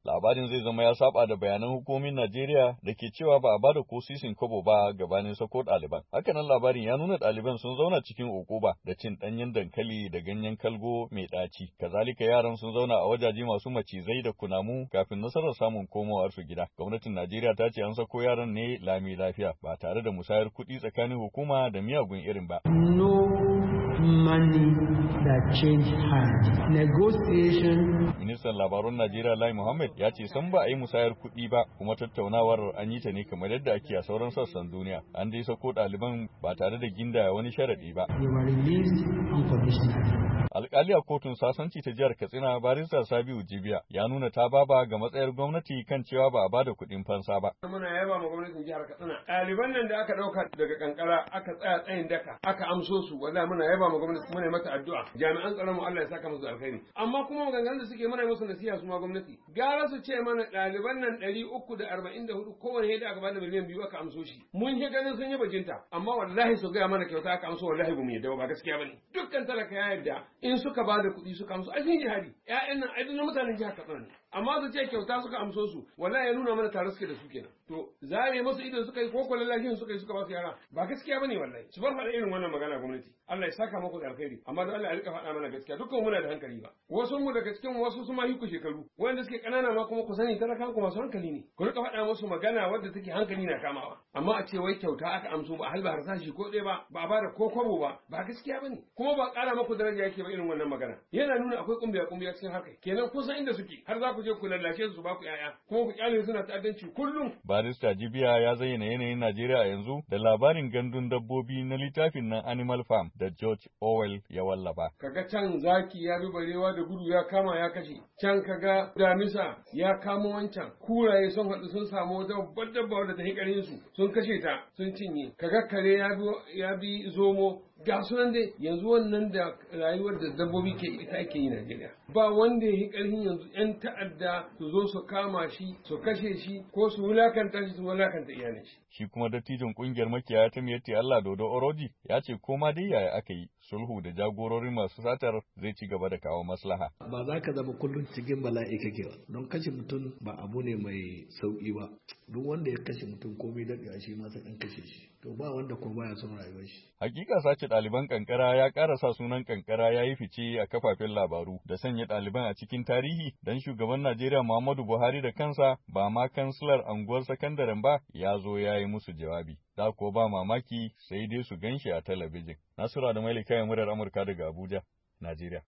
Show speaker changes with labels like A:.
A: Labarin zai zama ya saba da bayanan hukumomin Najeriya da ke cewa ba a bada ko sisin kobo ba gabanin sako ɗaliban. Hakanan labarin ya nuna ɗaliban sun zauna cikin ukuba da cin ɗanyen dankali da ganyen kalgo mai ɗaci. Kazalika yaran sun zauna a wajaje masu macizai da kunamu kafin nasarar samun komawar su gida. Gwamnatin Najeriya ta ce an sako yaran ne lami lafiya ba tare da musayar kuɗi tsakanin hukuma da miyagun irin ba.
B: Money that change hands. Negotiation.
A: Ministan labarun Najeriya Lai Muhammad ya ce san ba a yi musayar kuɗi ba kuma tattaunawar an yi ta ne kamar yadda ake a sauran sassan duniya. An dai sako ɗaliban ba tare da gindaya wani sharaɗi ba.
B: They were released unconditionally.
A: Alƙali a kotun sasanci ta jihar Katsina barista Sabiu Jibiya ya nuna ta baba ga matsayar gwamnati kan cewa ba a bada kuɗin fansa ba.
C: Muna yaba ma gwamnatin jihar Katsina. Ɗaliban nan da aka ɗauka daga kankara aka tsaya tsayin daka aka amso su wallahi muna yaba ma gwamnati muna mata addu'a. Jami'an tsaron mu Allah ya saka musu alkhairi. Amma kuma maganganun da suke muna musu nasiha su ma gwamnati. Gara su ce mana ɗaliban nan 344 kowane yadda aka bada miliyan 2 aka amso shi. Mun yi ganin sun yi bajinta amma wallahi su gaya mana kyauta aka amso wallahi ba mu yadda ba gaskiya bane. Dukkan talaka ya yarda in suka ba da kuɗi suka amso ai sun jihadi ƴaƴan nan ai na mutanen jihar Katsina ne amma su ce kyauta suka amso su wallahi ya nuna mana tare suke da su kenan to zare musu idan suka yi ko lallashin suka yi suka ba su yara ba gaskiya bane wallahi su bar faɗa irin wannan magana gwamnati Allah ya saka muku da alkhairi amma don Allah ya rika faɗa mana gaskiya dukkan muna da hankali ba wasu mu daga cikin wasu su ma yi ku shekaru wanda suke kanana ma kuma ku sani talakan ku masu hankali ne ku rika faɗa musu magana wadda take hankali na kamawa amma a ce wai kyauta aka amso ba halba harsashi ko ɗaya ba a bada ko kwabo ba gaskiya bane kuma ba ƙara muku daraja yake ba irin wannan magana yana nuna akwai kumbiya cikin haka kenan kun san inda suke har za ku je ku lallashe su ba ku yaya kuma ku kyale suna ta'addanci kullum.
A: Barista Jibiya ya zayyana yanayin Najeriya a yanzu da labarin gandun dabbobi na littafin nan Animal Farm da George Orwell ya wallafa.
C: Kaga can zaki ya bi barewa da gudu ya kama ya kashe, can kaga damisa ya kamo wancan, kuraye sun haɗu sun samu wata babbar dabba wadda ta hikarin su sun kashe ta sun cinye, kaga kare ya bi zomo ga sunan dai yanzu wannan da rayuwar da dabbobi ke ita ake yi Najeriya ba wanda ya yi ƙarfin yanzu 'yan ta'adda su zo su kama shi su kashe shi ko su wulakanta shi su wulakanta iyalin shi.
A: Shi kuma dattijon ƙungiyar makiyaya ta Miyatti Allah Dodo Oroji ya ce koma dai yaya aka yi sulhu da jagororin masu satar zai ci gaba da kawo maslaha.
D: Ba za ka zama kullum cikin bala'i kake ba don kashe mutum ba abu ne mai sauƙi ba duk wanda ya kashe mutum komai daɗewa shi ma sai an kashe shi to ba wanda ko baya son rayuwar shi.
A: Hakika sace ɗaliban kankara ya ƙara sa sunan kankara ya yi fice a kafafen labaru da sanya ɗaliban a cikin tarihi don shugaban Najeriya Muhammadu Buhari da kansa ba ma kansilar anguwar sakandaren ba ya zo ya yi musu jawabi. Da ko ba mamaki sai dai su ganshi a talabijin. Nasura da Malika murar Amurka daga Abuja, Najeriya.